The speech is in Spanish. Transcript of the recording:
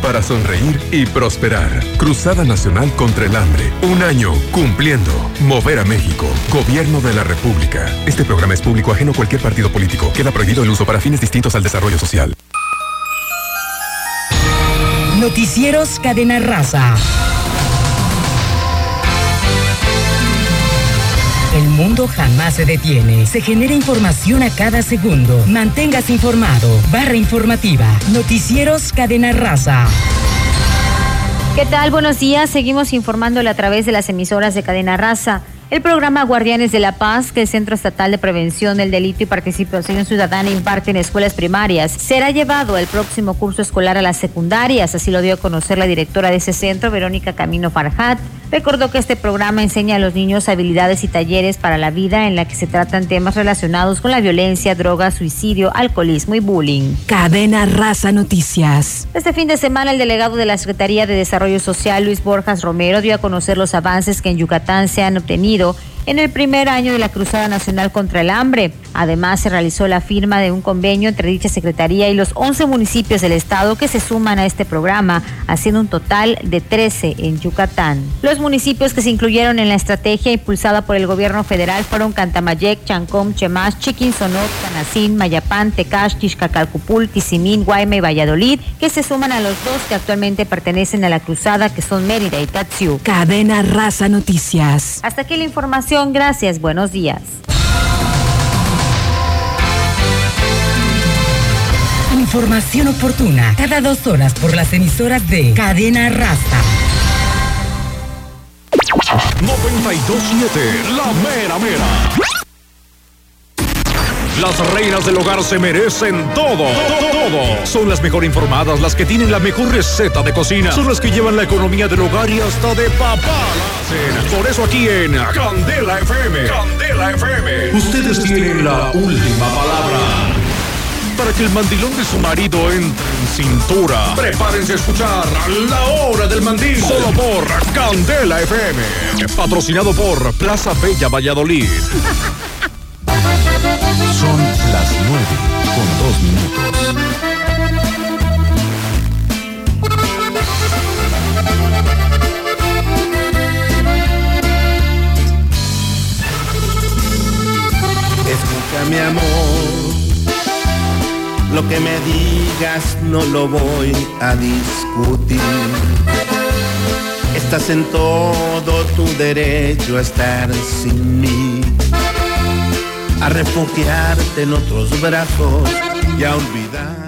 para sonreír y prosperar. Cruzada Nacional contra el Hambre. 1 año cumpliendo. Mover a México. Gobierno de la República. Este programa es público ajeno a cualquier partido político. Queda prohibido el uso para fines distintos al desarrollo social. Noticieros Cadena Raza. El mundo jamás se detiene. Se genera información a cada segundo. Manténgase informado. Barra informativa. Noticieros Cadena Raza. ¿Qué tal? Buenos días. Seguimos informándole a través de las emisoras de Cadena Raza. El programa Guardianes de la Paz, que el Centro Estatal de Prevención del Delito y Participación Ciudadana imparte en escuelas primarias, será llevado al próximo curso escolar a las secundarias. Así lo dio a conocer la directora de ese centro, Verónica Camino Farhat. Recordó que este programa enseña a los niños habilidades y talleres para la vida en la que se tratan temas relacionados con la violencia, drogas, suicidio, alcoholismo y bullying. Cadena Raza Noticias. Este fin de semana, el delegado de la Secretaría de Desarrollo Social, Luis Borjas Romero, dio a conocer los avances que en Yucatán se han obtenido en el primer año de la Cruzada Nacional contra el Hambre. Además, se realizó la firma de un convenio entre dicha secretaría y los 11 municipios del estado que se suman a este programa, haciendo un total de 13 en Yucatán. Los municipios que se incluyeron en la estrategia impulsada por el gobierno federal fueron Cantamayec, Chancom, Chemas, Chiquinzonot, Canacín, Mayapán, Tecash, Tixcacalcupul, Tizimín, Guayma y Valladolid, que se suman a los 2 que actualmente pertenecen a la cruzada, que son Mérida y Tatsiu. Cadena Raza Noticias. Hasta aquí la información. Gracias. Buenos días. Información oportuna cada 2 horas por las emisoras de Cadena Raza. 92.7, la mera mera. Las reinas del hogar se merecen todo. Son las mejor informadas, las que tienen la mejor receta de cocina. Son las que llevan la economía del hogar y hasta de papá la hacen. Por eso aquí en Candela FM. Candela FM. Ustedes tienen la última palabra. Para que el mandilón de su marido entre en cintura, prepárense a escuchar La Hora del Mandil. Solo por Candela FM. Patrocinado por Plaza Bella Valladolid. Son las 9:02. Escucha, mi amor, lo que me digas no lo voy a discutir. Estás en todo tu derecho a estar sin mí, a refugiarte en otros brazos y a olvidar.